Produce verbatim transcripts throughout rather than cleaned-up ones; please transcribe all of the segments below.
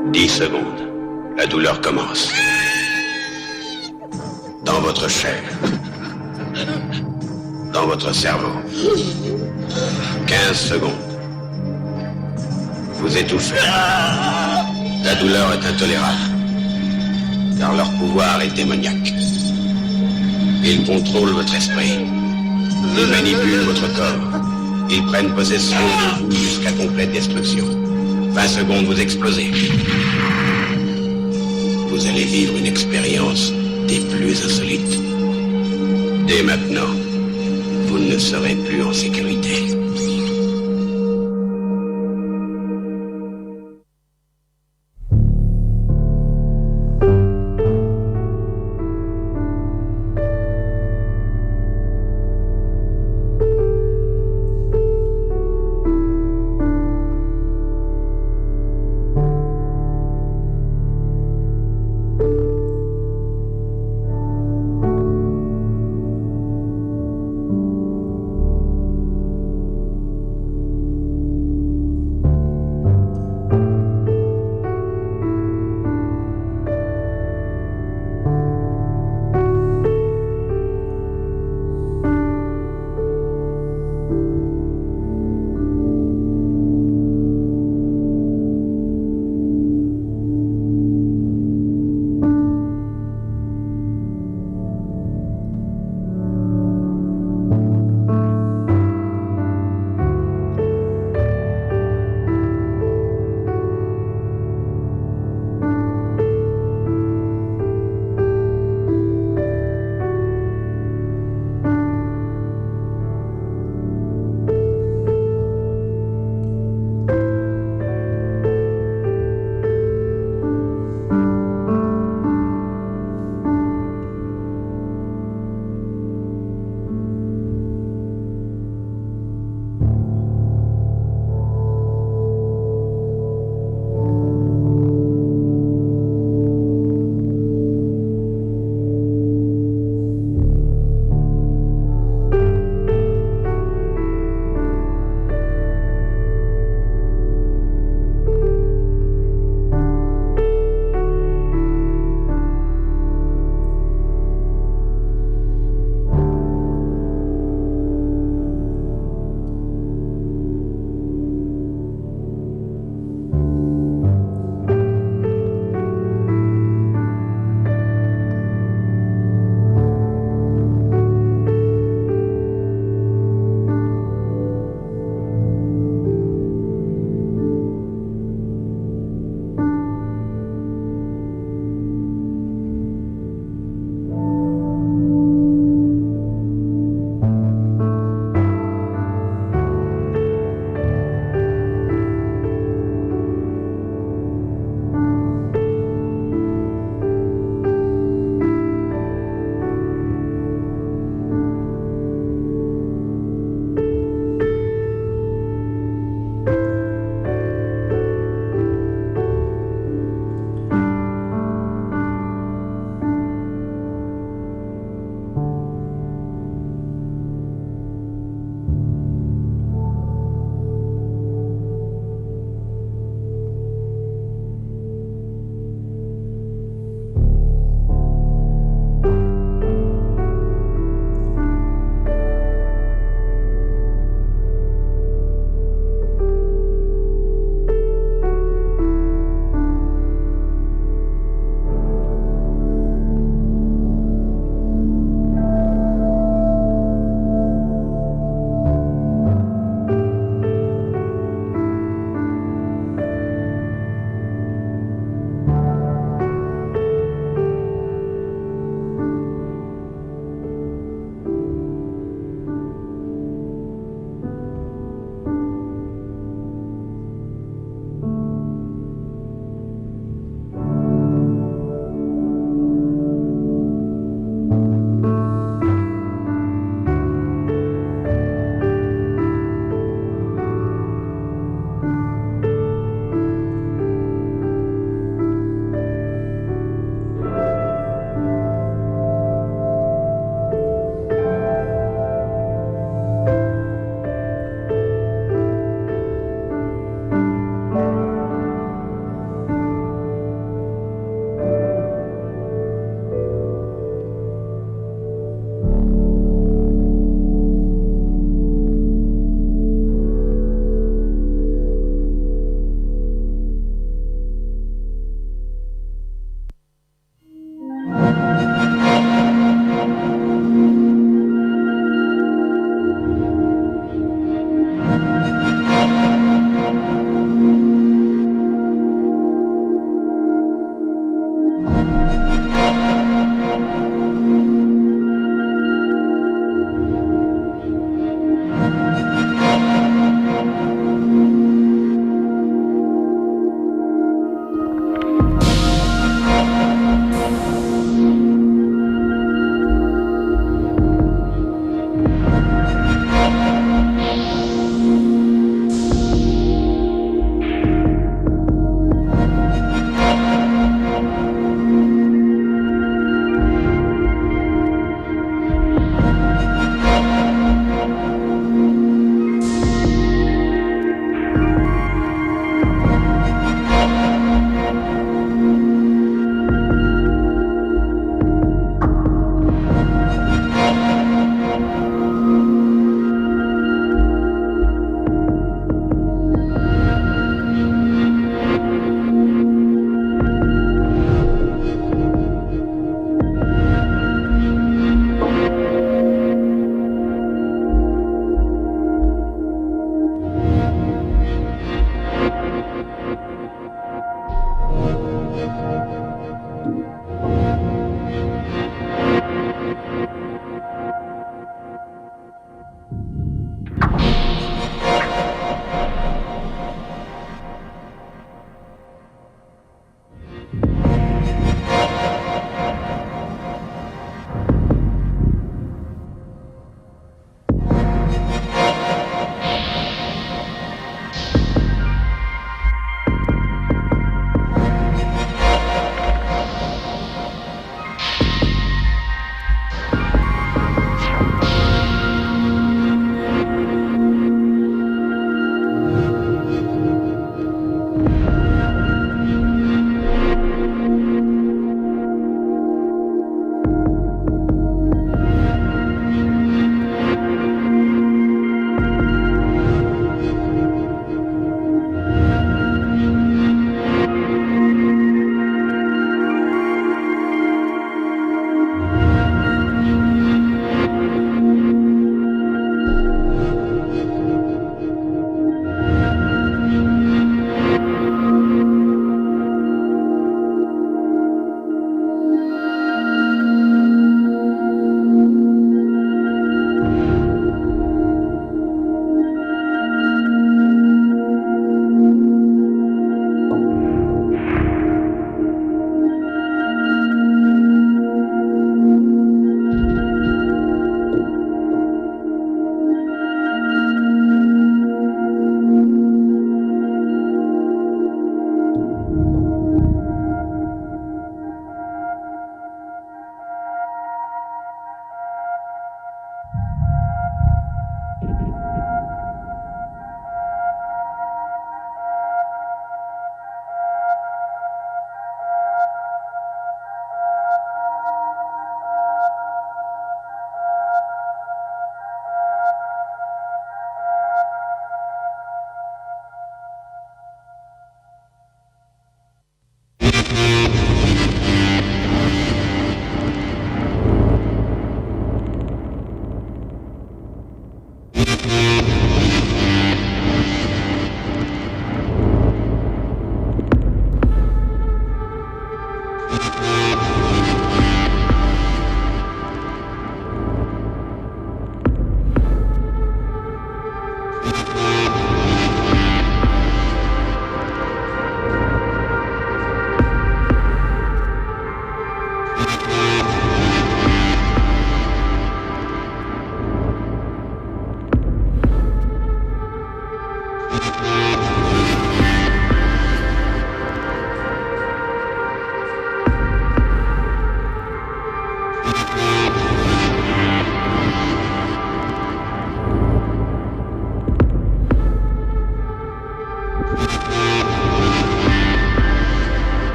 Dix secondes. La douleur commence. Dans votre chair. Dans votre cerveau. Quinze secondes. Vous étouffez. La douleur est intolérable. Car leur pouvoir est démoniaque. Ils contrôlent votre esprit. Ils manipulent votre corps. Ils prennent possession de vous jusqu'à complète destruction. vingt secondes, vous explosez. Vous allez vivre une expérience des plus insolites. Dès maintenant, vous ne serez plus en sécurité.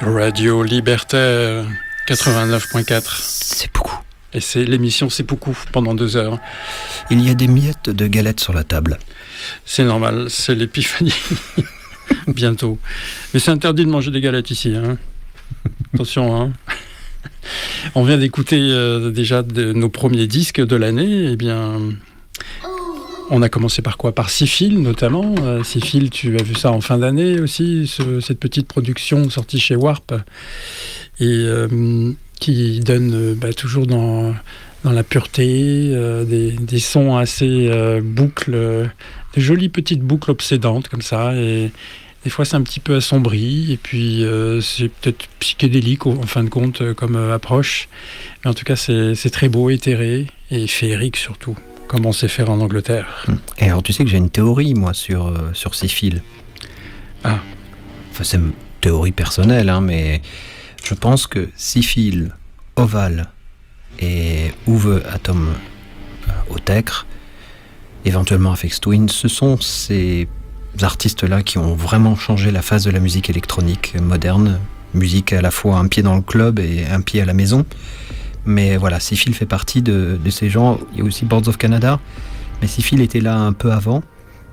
Radio Libertaire quatre-vingt-neuf point quatre. C'est beaucoup. Et c'est l'émission C'est beaucoup pendant deux heures. Il y a des miettes de galettes sur la table. C'est normal, c'est l'épiphanie. Bientôt. Mais c'est interdit de manger des galettes ici. Hein. Attention, hein. On vient d'écouter euh, déjà de nos premiers disques de l'année. Eh bien, on a commencé par quoi? Par Syphil notamment. Euh, Syphil, tu as vu ça en fin d'année aussi, ce, cette petite production sortie chez Warp et euh, qui donne euh, bah, toujours dans, dans la pureté, euh, des, des sons assez euh, boucles, euh, des jolies petites boucles obsédantes comme ça. Et des fois, c'est un petit peu assombri, et puis euh, c'est peut-être psychédélique en fin de compte euh, comme euh, approche. Mais en tout cas, c'est, c'est très beau, éthéré et féerique surtout, comme on sait faire en Angleterre. Et alors, tu sais que j'ai une théorie, moi, sur, euh, sur Syphil. Ah. Enfin, c'est une théorie personnelle, hein, mais je pense que Syphil, Oval et Uwe Atom euh, Otekre, éventuellement Aphex Twin, ce sont ces artistes-là qui ont vraiment changé la face de la musique électronique moderne, musique à la fois un pied dans le club et un pied à la maison. Mais voilà, Syphil fait partie de, de ces gens. Il y a aussi Boards of Canada, mais Syphil était là un peu avant.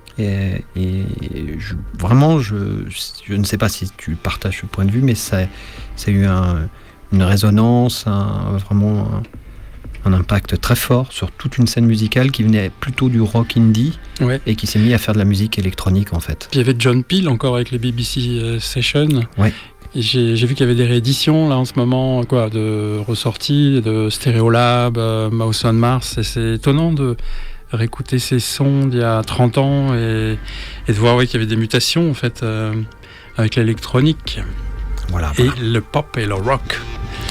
Et, et je, vraiment, je, je ne sais pas si tu partages ce point de vue, mais ça, ça a eu un, une résonance, un, vraiment un, un impact très fort sur toute une scène musicale qui venait plutôt du rock indie, ouais, et qui s'est mis à faire de la musique électronique en fait. Puis il y avait John Peel encore avec les B B C euh, Sessions. Ouais. Et j'ai, j'ai vu qu'il y avait des rééditions là en ce moment, quoi, de ressorties de Stereolab, euh, Mouse on Mars. Et c'est étonnant de réécouter ces sons d'il y a trente ans et, et de voir, ouais, qu'il y avait des mutations en fait euh, avec l'électronique. Voilà. Et voilà. le pop et le rock.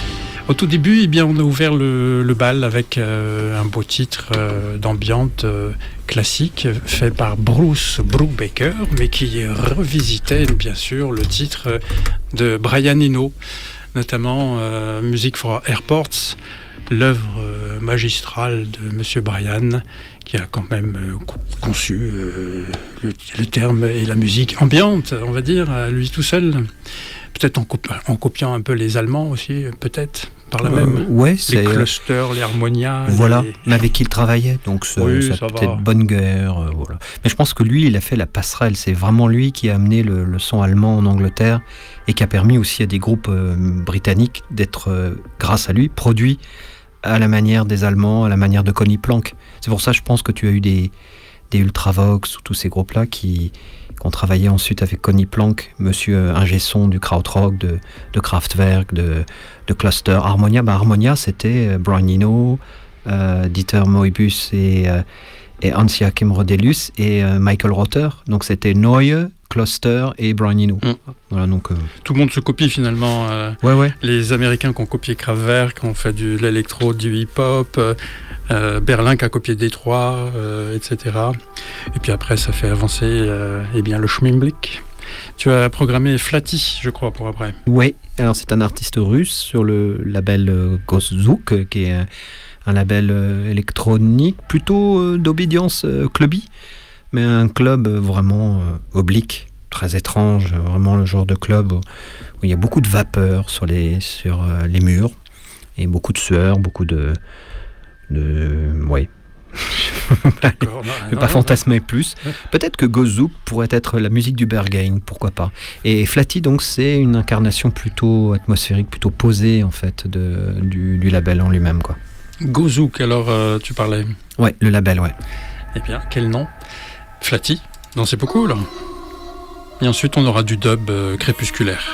Au tout début, eh bien, on a ouvert le, le bal avec euh, un beau titre euh, d'ambiante euh, classique fait par Bruce Brubaker, mais qui revisitait bien sûr le titre de Brian Eno, notamment euh, Music for Airports, l'œuvre euh, magistrale de Monsieur Brian, qui a quand même euh, conçu euh, le, le terme et la musique ambiante, on va dire, à lui tout seul. Peut-être en, copi- en copiant un peu les Allemands aussi, peut-être, par la euh, même. Ouais, les c'est... clusters, les harmonias. Voilà, les... mais avec qui il travaillait, donc ça, oui, ça, ça peut être va. bonne guerre. Euh, voilà. Mais je pense que lui, il a fait la passerelle. C'est vraiment lui qui a amené le, le son allemand en Angleterre et qui a permis aussi à des groupes euh, britanniques d'être, euh, grâce à lui, produits à la manière des Allemands, à la manière de Conny Plank. C'est pour ça, je pense que tu as eu des, des Ultravox ou tous ces groupes-là qui... qu'on travaillait ensuite avec Conny Plank, monsieur ingé son du krautrock, de, de Kraftwerk, de, de Cluster. Harmonia, bah Harmonia c'était Brian Eno, euh, Dieter Moebius et, euh, et Hans-Joachim Rodelus et euh, Michael Rother. Donc c'était Neue, Cluster et Brian Eno. Mm. Voilà, donc, euh... tout le monde se copie finalement. Euh, ouais, ouais. Les Américains qui ont copié Kraftwerk, qui ont fait de l'électro, du hip-hop. Euh, Euh, Berlin qui a copié Détroit, euh, et cetera. Et puis après, ça fait avancer euh, eh bien, le Schmimblick. Tu as programmé Flatty, je crois, pour après. Oui, alors c'est un artiste russe sur le label euh, Goszouk, qui est un, un label euh, électronique plutôt euh, d'obédience euh, clubby, mais un club euh, vraiment euh, oblique, très étrange, vraiment le genre de club où, où il y a beaucoup de vapeur sur les, sur, euh, les murs, et beaucoup de sueur, beaucoup de... de ouais. D'accord, non, je ne vais pas fantasmer plus. Peut-être que Goszouk pourrait être la musique du Berghain, pourquoi pas. Et Flatty, donc, c'est une incarnation plutôt atmosphérique, plutôt posée, en fait, de, du, du label en lui-même, quoi. Goszouk, alors, euh, tu parlais. Ouais, le label, ouais. Eh bien, quel nom? Flatty. Non, c'est beaucoup, là. Et ensuite, on aura du dub euh, crépusculaire.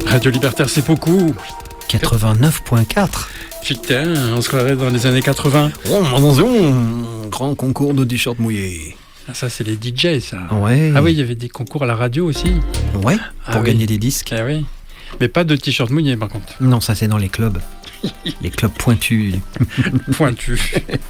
Radio Libertaire, c'est beaucoup. quatre-vingt-neuf point quatre. Putain, on se croirait dans les années quatre-vingts. Oh, attention, grand concours de t-shirts mouillés. Ah, ça, c'est les D J, ça. Ouais. Ah oui, il y avait des concours à la radio aussi. Ouais, Ah pour oui. gagner des disques. Ah oui. Mais pas de t-shirt mouillé, par contre. Non, ça c'est dans les clubs. Les clubs pointus. Pointu.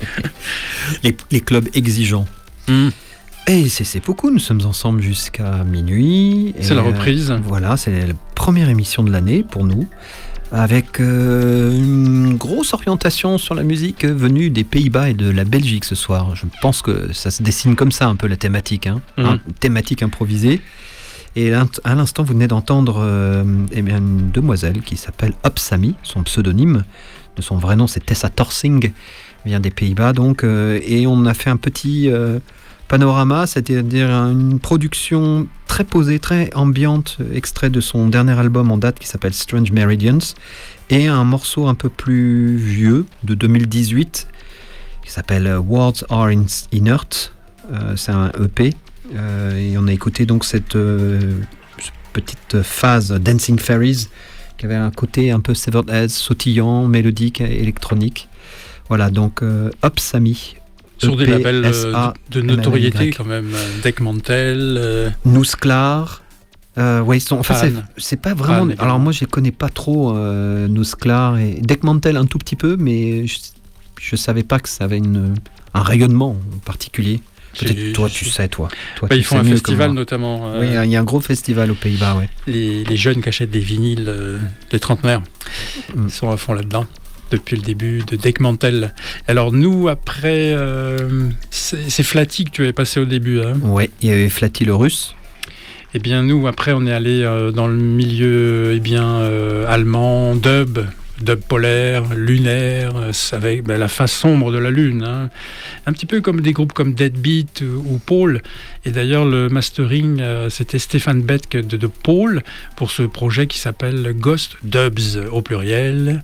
Les, les clubs exigeants. Mmh. Et c'est c'est beaucoup, nous sommes ensemble jusqu'à minuit. C'est Et, la reprise. euh, voilà, c'est la première émission de l'année pour nous, avec euh, une grosse orientation sur la musique venue des Pays-Bas et de la Belgique ce soir. Je pense que ça se dessine comme ça un peu la thématique, hein. Mhm. Hein, thématique improvisée. Et à l'instant, vous venez d'entendre euh, eh bien, une demoiselle qui s'appelle Opsami, son pseudonyme. De son vrai nom, c'est Tessa Torsing, vient des Pays-Bas donc. Euh, et on a fait un petit euh, panorama, c'est-à-dire une production très posée, très ambiante, extrait de son dernier album en date qui s'appelle Strange Meridians, et un morceau un peu plus vieux, de deux mille dix-huit, qui s'appelle Words Are In- Inert. Euh, c'est un E P. Euh, et on a écouté donc cette euh, petite phase Dancing Fairies qui avait un côté un peu Severed Heads, sautillant, mélodique, électronique. Voilà, donc euh, Opsami. Sur des E P, labels euh, S A de, de notoriété, M L Y. quand même. Deck Mantel. euh, Nousklar. Euh, ouais, ils sont, enfin, c'est, Fan. c'est pas vraiment. Fan, également. Alors moi, je les connais pas trop, euh, Nousklar et Deck Mantel un tout petit peu, mais je, je savais pas que ça avait une, un rayonnement particulier. Peut-être c'est- toi, tu sais, toi. toi Bah, tu ils font sais un mieux que festival moi. notamment. euh, Oui, il y a un gros festival aux Pays-Bas, ouais. les, les jeunes qui achètent des vinyles, euh, les trentenaires, Mm. ils sont à fond là-dedans depuis le début de Deck Mantel. Alors nous, après, euh, c'est, c'est Flatty que tu avais passé au début. Hein. Ouais, il y avait Flatty le russe. Eh bien nous, après, on est allé euh, dans le milieu eh bien, euh, allemand, dub, dub polaire, lunaire, euh, avec ben, la face sombre de la lune. Hein. Un petit peu comme des groupes comme Deadbeat ou, ou Paul. Et d'ailleurs, le mastering, euh, c'était Stéphane Betke de, de Paul pour ce projet qui s'appelle Ghost Dubs au pluriel.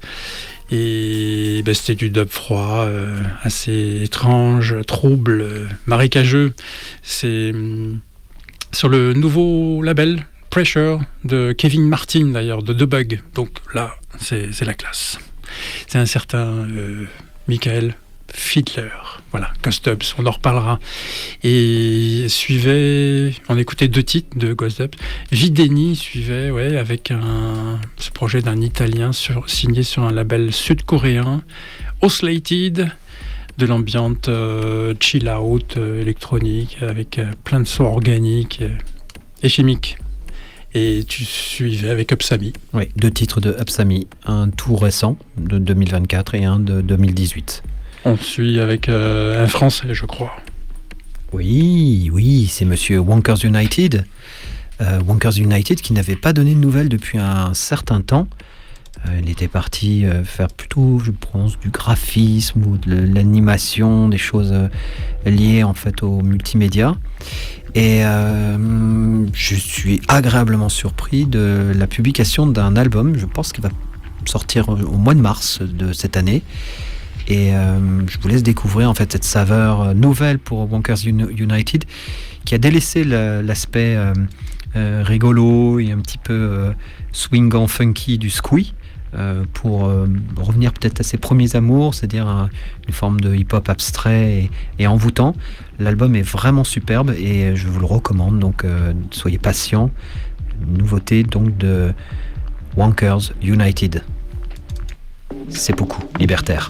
Et ben, c'était du dub froid, euh, assez étrange, trouble, euh, marécageux. C'est hum, sur le nouveau label Pressure de Kevin Martin d'ailleurs, de The Bug. Donc là, c'est, c'est la classe. C'est un certain euh, Michael Fiedler. Voilà, Ghost Dubs, on en reparlera. Et suivait, on écoutait deux titres de Ghost Dubs. Videni suivait, ouais, avec un, ce projet d'un Italien sur, signé sur un label sud-coréen, Oscillated, de l'ambiance euh, chill out euh, électronique avec euh, plein de sons organiques euh, et chimiques. Et tu suivais avec Opsami. Oui, deux titres de Opsami, un tout récent de deux mille vingt-quatre et un de deux mille dix-huit. On suit avec euh, un Français, je crois. Oui, oui, c'est monsieur Wonkers United. Euh, Wonkers United qui n'avait pas donné de nouvelles depuis un certain temps. Euh, il était parti euh, faire plutôt, je pense, du graphisme ou de l'animation, des choses euh, liées en fait au multimédia. Et euh, je suis agréablement surpris de la publication d'un album. Je pense qu'il va sortir au mois de mars de cette année. Et euh, je vous laisse découvrir en fait cette saveur nouvelle pour Wonkers United, qui a délaissé le, l'aspect euh, euh, rigolo et un petit peu euh, swingant, funky du squee, euh, pour euh, revenir peut-être à ses premiers amours, c'est-à-dire un, une forme de hip-hop abstrait et, et envoûtant. L'album est vraiment superbe et je vous le recommande, donc euh, soyez patients. Nouveauté donc de Wonkers United. C'est beaucoup, libertaire.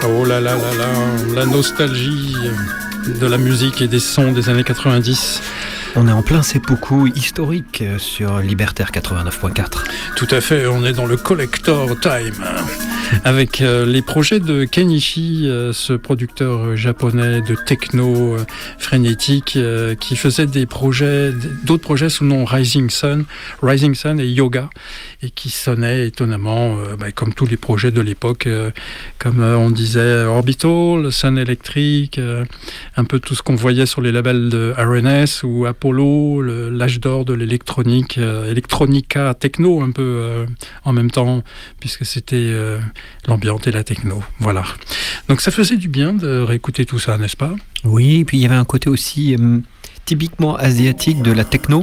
Oh là là là là, la nostalgie de la musique et des sons des années quatre-vingt-dix. On est en plein seppuku historique sur Libertaire quatre-vingt-neuf point quatre. Tout à fait, on est dans le collector time. Avec euh, les projets de Kenichi, euh, ce producteur japonais de techno euh, frénétique euh, qui faisait des projets, d'autres projets sous le nom Rising Sun, Rising Sun et Yoga, et qui sonnaient étonnamment euh, bah, comme tous les projets de l'époque, euh, comme euh, on disait Orbital, Sun Electric, euh, un peu tout ce qu'on voyait sur les labels de R N S ou Apollo, le, l'âge d'or de l'électronique, euh, electronica techno un peu euh, en même temps, puisque c'était euh, l'ambiance et la techno, voilà. Donc ça faisait du bien de réécouter tout ça, n'est-ce pas ? Oui, et puis il y avait un côté aussi euh, typiquement asiatique de la techno,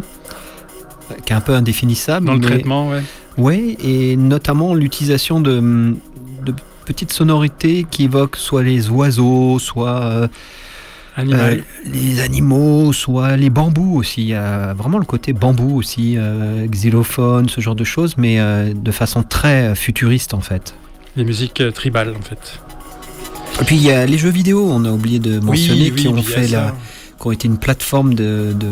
qui est un peu indéfinissable. Dans le mais... traitement, ouais. Oui, et notamment l'utilisation de, de petites sonorités qui évoquent soit les oiseaux, soit euh, euh, les animaux, soit les bambous aussi. Il y a vraiment le côté bambou aussi, euh, xylophone, ce genre de choses, mais euh, de façon très futuriste en fait. Les musiques euh, tribales en fait. Et puis il y a les jeux vidéo, on a oublié de mentionner, oui, oui, qui ont fait la, qui ont été une plateforme de, de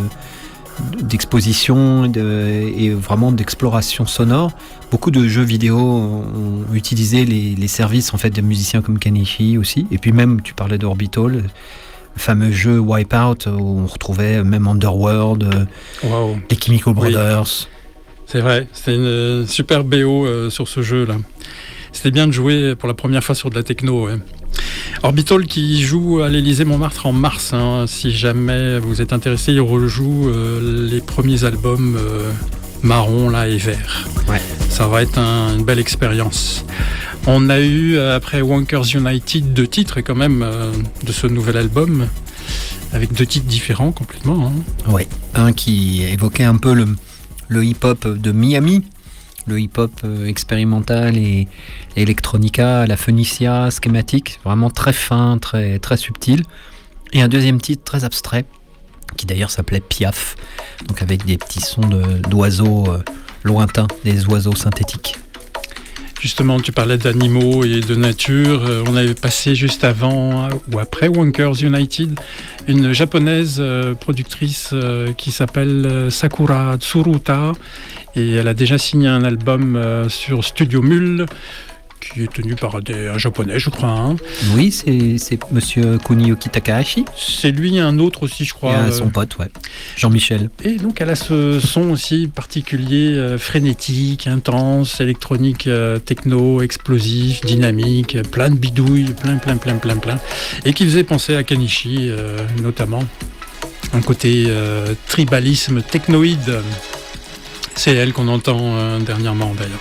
d'exposition de, et vraiment d'exploration sonore. Beaucoup de jeux vidéo ont utilisé les, les services en fait de musiciens comme Kenichi aussi. Et puis même, tu parlais d'Orbital, le fameux jeu Wipeout où on retrouvait même Underworld, wow. Les Chemical Brothers. Oui. C'est vrai, c'était une super B O euh, sur ce jeu-là. C'était bien de jouer pour la première fois sur de la techno. Ouais. Orbital qui joue à l'Élysée-Montmartre en mars. Hein. Si jamais vous êtes intéressé, il rejoue euh, les premiers albums euh, marron là, et vert. Ouais. Ça va être un, une belle expérience. On a eu, après Wonkers United, deux titres quand même euh, de ce nouvel album, avec deux titres différents complètement. Hein. Oui, un qui évoquait un peu le, le hip-hop de Miami. Le hip-hop euh, expérimental et, et electronica, la Phoenicia, schématique, vraiment très fin, très, très subtil. Et un deuxième titre très abstrait, qui d'ailleurs s'appelait Piaf, donc avec des petits sons de, d'oiseaux euh, lointains, des oiseaux synthétiques. Justement, tu parlais d'animaux et de nature. Euh, on avait passé juste avant ou après Wonkers United une japonaise euh, productrice euh, qui s'appelle euh, Sakura Tsuruta. Et elle a déjà signé un album euh, sur Studio Mule, qui est tenu par des, un japonais, je crois. Hein. Oui, c'est, c'est monsieur Kunioki Takahashi. C'est lui et un autre aussi, je crois. Et son pote, ouais. Jean-Michel. Et donc, elle a ce son aussi particulier, euh, frénétique, intense, électronique, euh, techno, explosif, dynamique, plein de bidouilles, plein, plein, plein, plein, plein. Et qui faisait penser à Kenichi, euh, notamment. Un côté euh, tribalisme technoïde. C'est elle qu'on entend euh, dernièrement d'ailleurs.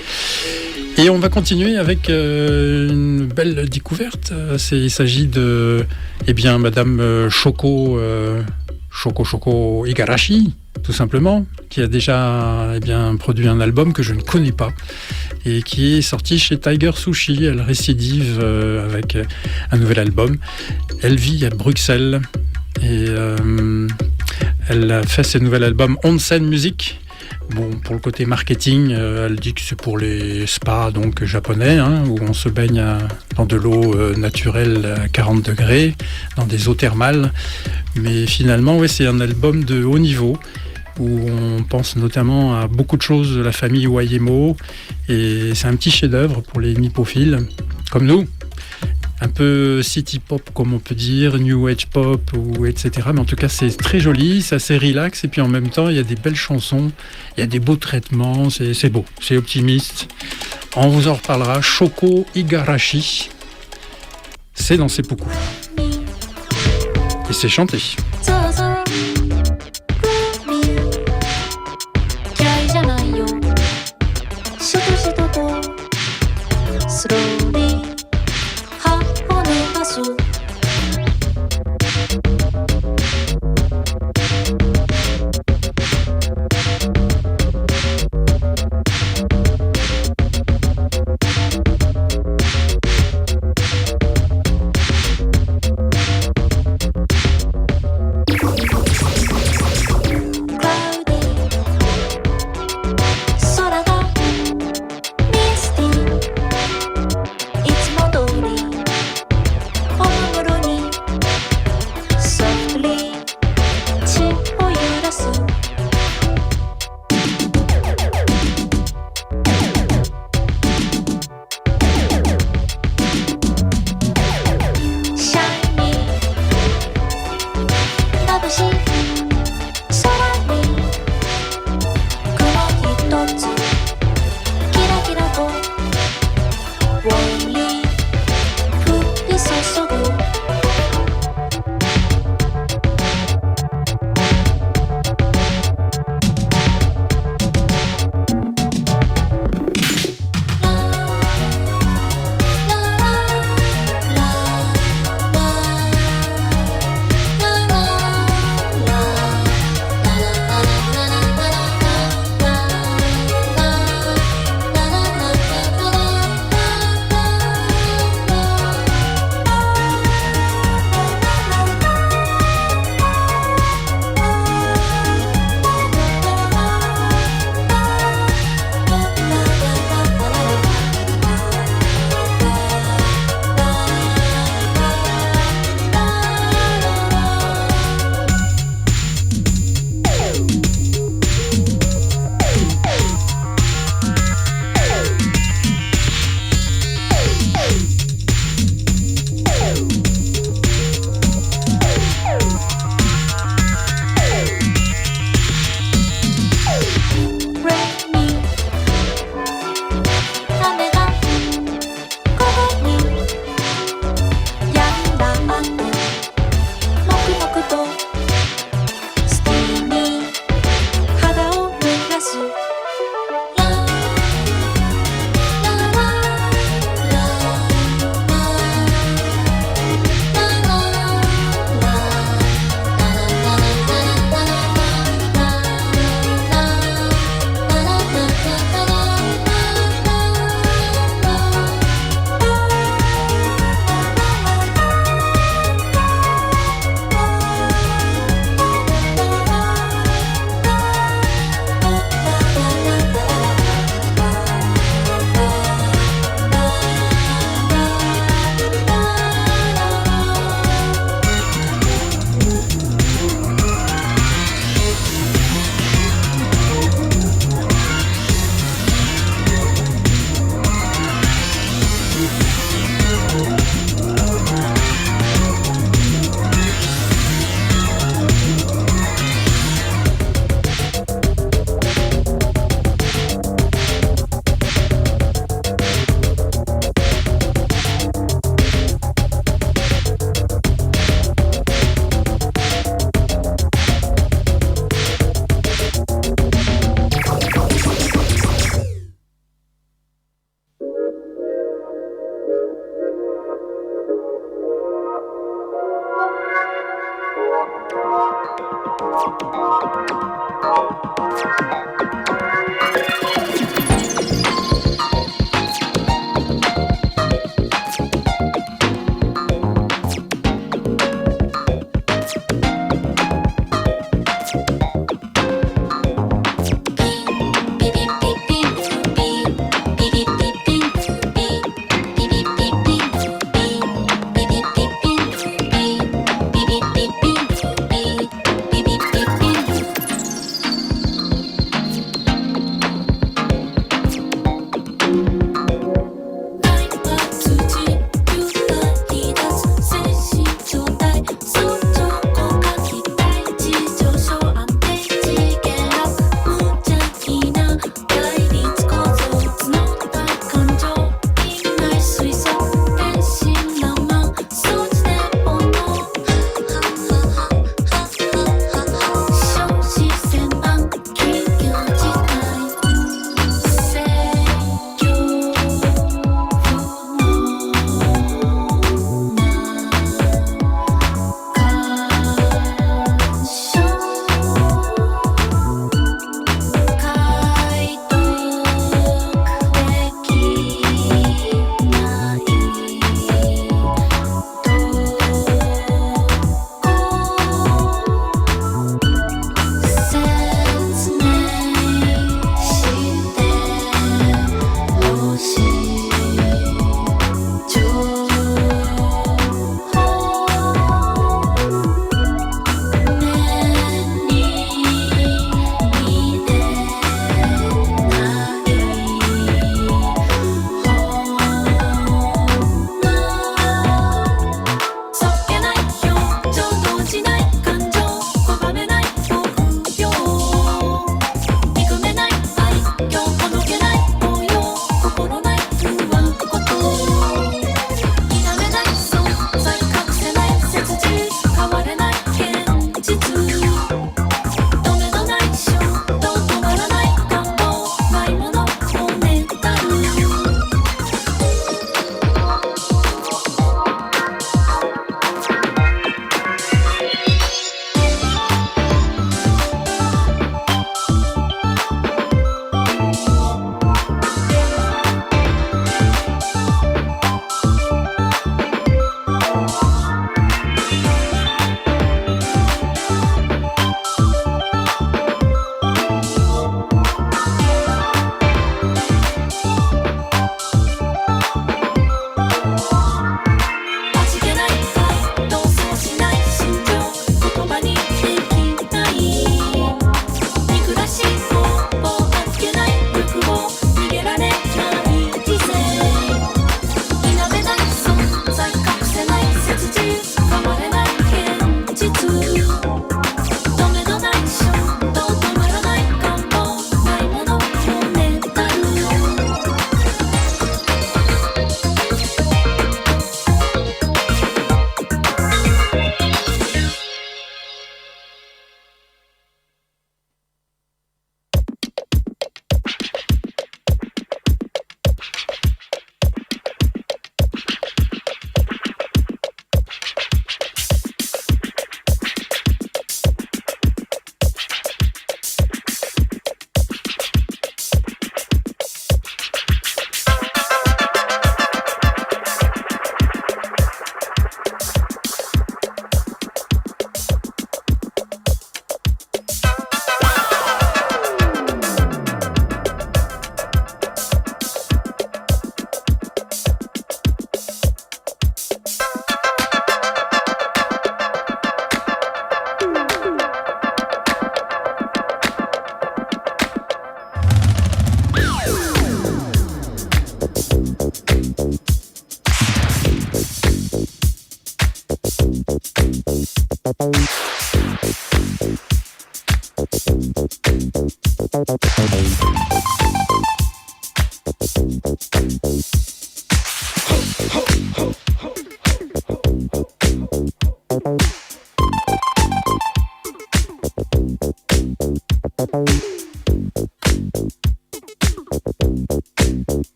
Et on va continuer avec euh, une belle découverte. C'est, il s'agit de, eh bien, Madame Shoko, euh, Shoko Shoko Igarashi, tout simplement, qui a déjà eh bien, produit un album que je ne connais pas et qui est sorti chez Tiger Sushi. Elle récidive euh, avec un nouvel album. Elle vit à Bruxelles et euh, elle a fait ce nouvel album Onsen Music. Bon, pour le côté marketing, euh, elle dit que c'est pour les spas donc japonais, hein, où on se baigne à, dans de l'eau euh, naturelle à quarante degrés, dans des eaux thermales. Mais finalement, ouais, c'est un album de haut niveau, où on pense notamment à beaucoup de choses de la famille Wayemo. Et c'est un petit chef-d'œuvre pour les nippophiles, comme nous. Un peu city pop, comme on peut dire, new age pop, ou et cetera. Mais en tout cas, c'est très joli, c'est assez relax. Et puis en même temps, il y a des belles chansons, il y a des beaux traitements, c'est, c'est beau, c'est optimiste. On vous en reparlera. Shoko Igarashi, c'est dans Seppuku. Et c'est chanté.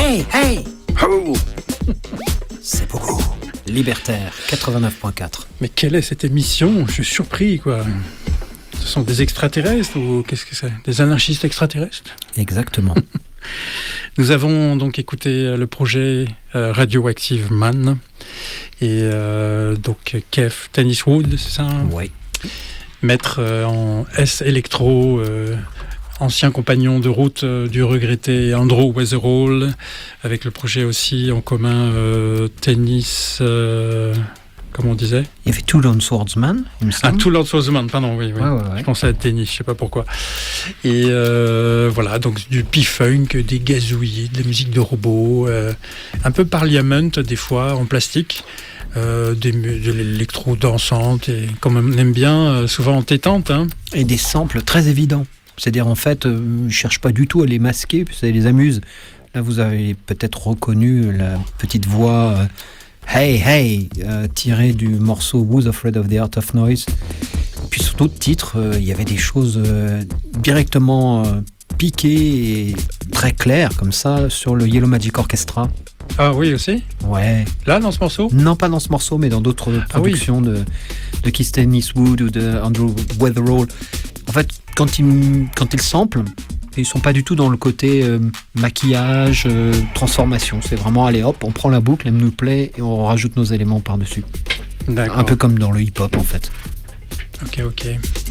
Hey, hey oh. C'est beaucoup. Libertaire, quatre-vingt-neuf point quatre. Mais quelle est cette émission? Je suis surpris, quoi. Ce sont des extraterrestres ou qu'est-ce que c'est? Des anarchistes extraterrestres? Exactement. Nous avons donc écouté le projet euh, Radioactive Man et euh, donc Kev Tenniswood, c'est ça? Oui. Maître euh, en S électro, euh, ancien compagnon de route euh, du regretté Andrew Weatherall, avec le projet aussi en commun euh, tennis. Euh, Comment on disait? Il y avait Two Lone Swordsman, il me semble. Ah, Two Lone Swordsman, pardon, oui, oui. Ouais, ouais, ouais. Je pensais à tennis, je sais pas pourquoi. Et euh, voilà, donc du P-Funk, des gazouillis, de la musique de robots, euh, un peu Parliament des fois, en plastique, euh, des, de l'électro dansante, et comme on aime bien, euh, souvent entêtante. Hein. Et des samples très évidents. C'est-à-dire, en fait, euh, je ne cherche pas du tout à les masquer, puis ça les amuse. Là, vous avez peut-être reconnu la petite voix... Euh, Hey Hey, euh, tiré du morceau Who's Afraid of the Art of Noise. Et puis sur d'autres titres, euh, il y avait des choses euh, directement euh, piquées et très claires, comme ça, sur le Yellow Magic Orchestra. Ah oui, aussi? Ouais. Là, dans ce morceau? Non, pas dans ce morceau, mais dans d'autres productions ah oui. de, de Keith Tenniswood ou de Andrew Weatherall. En fait, quand ils, quand ils samplent, ils sont pas du tout dans le côté euh, maquillage, euh, transformation. C'est vraiment, allez hop, on prend la boucle, elle nous plaît et on rajoute nos éléments par-dessus. D'accord. Un peu comme dans le hip-hop en fait. Ok, ok.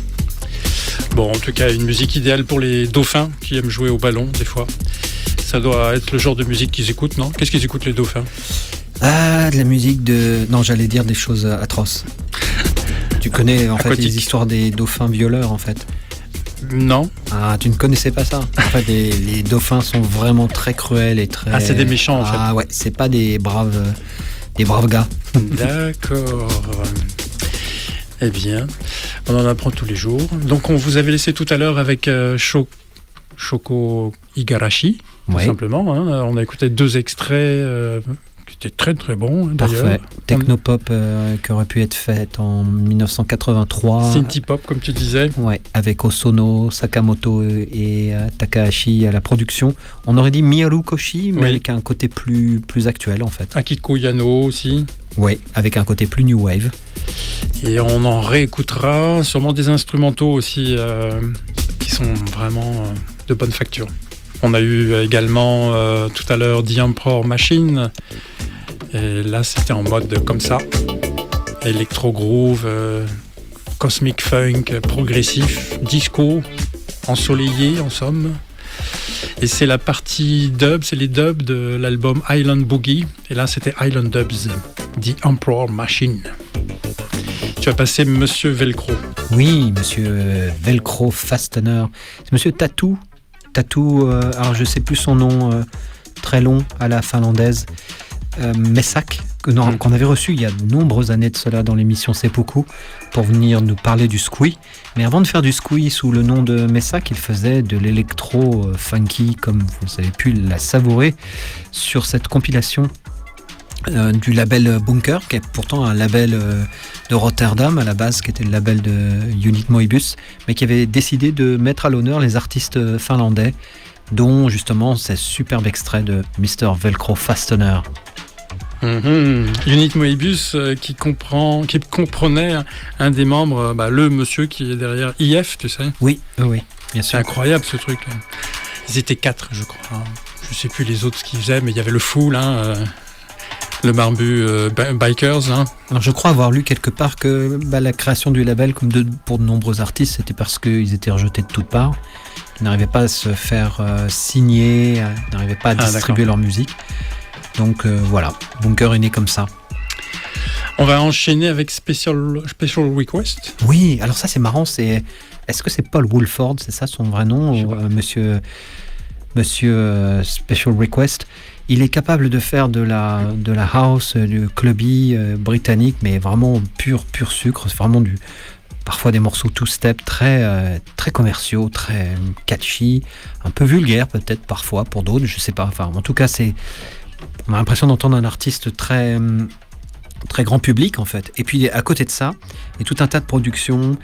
Bon, en tout cas, une musique idéale pour les dauphins qui aiment jouer au ballon des fois. Ça doit être le genre de musique qu'ils écoutent, non? Qu'est-ce qu'ils écoutent les dauphins? Ah, de la musique de... Non, j'allais dire des choses atroces. Tu connais en fait les histoires des dauphins violeurs en fait. Non. Ah, tu ne connaissais pas ça? En fait, les, les dauphins sont vraiment très cruels et très... Ah, c'est des méchants, en fait. Ah ouais, c'est pas des braves, des braves gars. D'accord. Eh bien, on en apprend tous les jours. Donc, on vous avait laissé tout à l'heure avec euh, Sho- Shoko Igarashi, tout ouais. simplement. Hein. On a écouté deux extraits euh, qui étaient très très bons, d'ailleurs. Parfait. Technopop euh, qui aurait pu être faite en dix-neuf cent quatre-vingt-trois. Synthie-pop, comme tu disais. Ouais, avec Osono, Sakamoto et euh, Takahashi à la production. On aurait dit Miyaru Koshi, mais oui. avec un côté plus, plus actuel, en fait. Akiko Yano aussi. Ouais, avec un côté plus new wave. Et on en réécoutera sûrement des instrumentaux aussi euh, qui sont vraiment euh, de bonne facture. On a eu également euh, tout à l'heure The Emperor Machine. Et là, c'était en mode comme ça. Electro groove, euh, cosmic funk, progressif, disco, ensoleillé en somme. Et c'est la partie dub, c'est les dubs de l'album Island Boogie. Et là, c'était Island Dubs, The Emperor Machine. Tu as passé Monsieur Velcro. Oui, Monsieur Velcro Fastener. C'est Monsieur Tattoo. Tattoo, euh, alors je sais plus son nom, euh, très long à la finlandaise. Euh, Messac, que, non, mm. qu'on avait reçu il y a de nombreuses années de cela dans l'émission Seppuku pour venir nous parler du squee. Mais avant de faire du squee sous le nom de Messac, il faisait de l'électro euh, funky, comme vous avez pu la savourer sur cette compilation euh, du label Bunker, qui est pourtant un label euh, de Rotterdam à la base, qui était le label de Unit Moebius, mais qui avait décidé de mettre à l'honneur les artistes finlandais, dont justement ce superbe extrait de mister Velcro Fastener. Mmh. Unit Moebius euh, qui, comprend, qui comprenait un des membres, euh, bah, le monsieur qui est derrière I F, tu sais. Oui, oui, bien sûr. C'est incroyable ce truc. Ils étaient quatre, je crois. Je sais plus les autres ce qu'ils faisaient, mais il y avait le Fool, hein, euh, le barbu euh, Bikers. Hein. Alors je crois avoir lu quelque part que bah, la création du label, comme de, pour de nombreux artistes, c'était parce qu'ils étaient rejetés de toutes parts. Ils n'arrivaient pas à se faire euh, signer, euh, ils n'arrivaient pas à ah, distribuer d'accord. leur musique. Donc euh, voilà, Bunker est né comme ça. On va enchaîner avec Special, Special Request. Oui, alors ça c'est marrant, c'est... Est-ce que c'est Paul Woolford, c'est ça son vrai nom, ou, euh, monsieur, monsieur euh, Special Request? Il est capable de faire de la, de la house, du clubby euh, britannique, mais vraiment pur, pur sucre. C'est vraiment du... Parfois des morceaux two-step très, euh, très commerciaux, très catchy, un peu vulgaires peut-être parfois pour d'autres, je sais pas. Enfin, en tout cas, c'est... On a l'impression d'entendre un artiste très, très grand public en fait. Et puis à côté de ça, il y a tout un tas de productions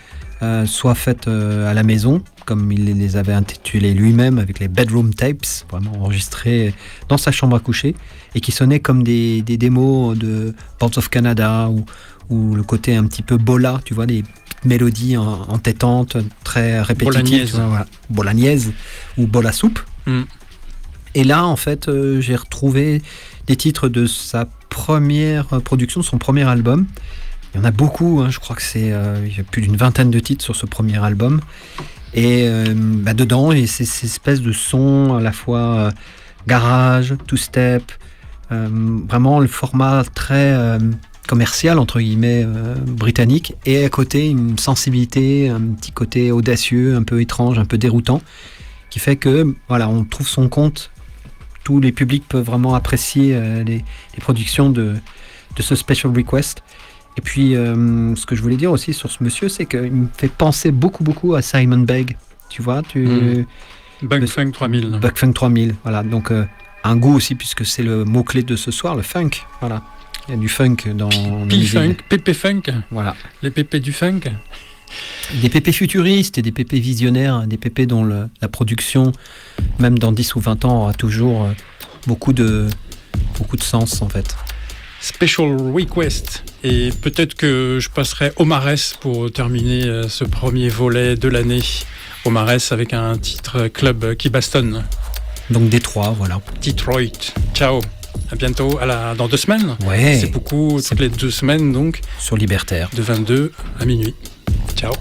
euh, soit faites euh, à la maison, comme il les avait intitulées lui-même, avec les bedroom tapes, vraiment enregistrées dans sa chambre à coucher, et qui sonnaient comme des, des démos de Ports of Canada, ou, ou le côté un petit peu bola, tu vois, des mélodies en, entêtantes, très répétitives. Bolognaise. Tu vois, voilà. Bolognaise ou bola soupe. Mm. Et là, en fait, euh, j'ai retrouvé des titres de sa première production, de son premier album. Il y en a beaucoup, hein, je crois que c'est euh, il y a plus d'une vingtaine de titres sur ce premier album. Et euh, bah, dedans, il y a ces, ces espèces de sons à la fois euh, garage, two-step, euh, vraiment le format très euh, commercial, entre guillemets, euh, britannique, et à côté une sensibilité, un petit côté audacieux, un peu étrange, un peu déroutant, qui fait que voilà, on trouve son compte. Tous les publics peuvent vraiment apprécier euh, les, les productions de, de ce Special Request. Et puis, euh, ce que je voulais dire aussi sur ce monsieur, c'est qu'il me fait penser beaucoup, beaucoup à Simon Begg. Tu vois, tu... Mmh. Bug Funk trois mille. Bug Funk trois mille, voilà. Donc, euh, un goût aussi, puisque c'est le mot-clé de ce soir, le funk. Voilà. Il y a du funk dans... P-Funk, P-P-Funk. Voilà. Les pépés du funk. Des pépés futuristes et des pépés visionnaires, des pépés dont le, la production, même dans dix ou vingt ans, aura toujours euh, beaucoup de, beaucoup de sens, en fait. Special Request. Et peut-être que je passerai Omarès pour terminer euh, ce premier volet de l'année. Omarès avec un titre club qui bastonne. Donc Détroit, voilà. Detroit. Ciao. À bientôt, à la, dans deux semaines. Ouais. C'est beaucoup, C'est toutes les deux semaines donc. Sur Libertaire. De vingt-deux à minuit. Ciao.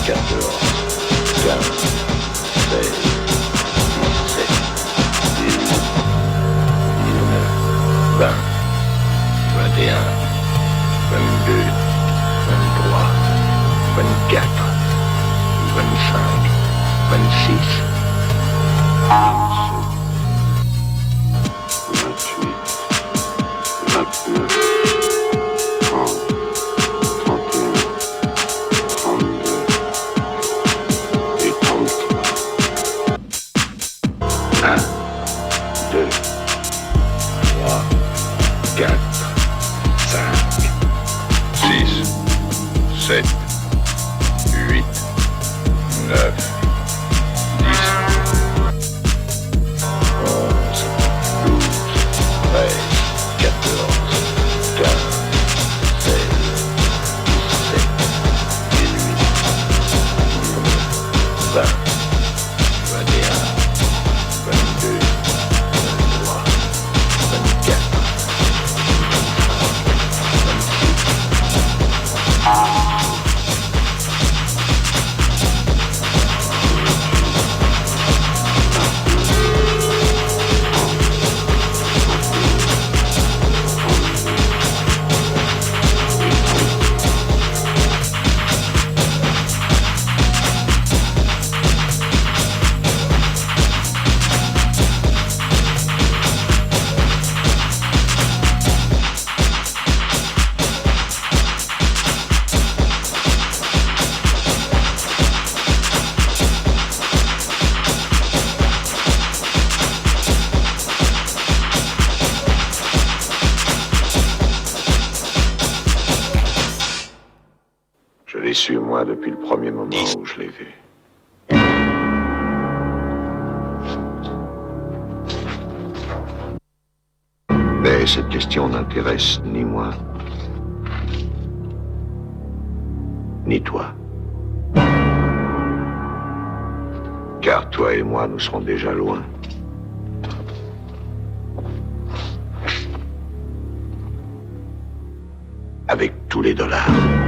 quatorze, quinze, seize, dix-sept, dix-huit, dix-neuf, vingt, vingt et un, vingt-deux, vingt-trois, vingt-quatre, vingt-cinq, vingt-six, vingt-huit, vingt-neuf, trente, trente et un, trente-deux et trente-trois. un, deux, trois, quatre, cinq, six, sept, huit, neuf, dix, onze, douze, treize, quatorze, quinze, seize, dix-sept, dix-huit, dix-neuf, vingt, vingt et un, vingt-deux, vingt-trois, vingt-quatre, Je l'ai su, moi, depuis le premier moment où je l'ai vu. Mais cette question n'intéresse ni moi, ni toi. Car toi et moi, nous serons déjà loin. Avec tous les dollars.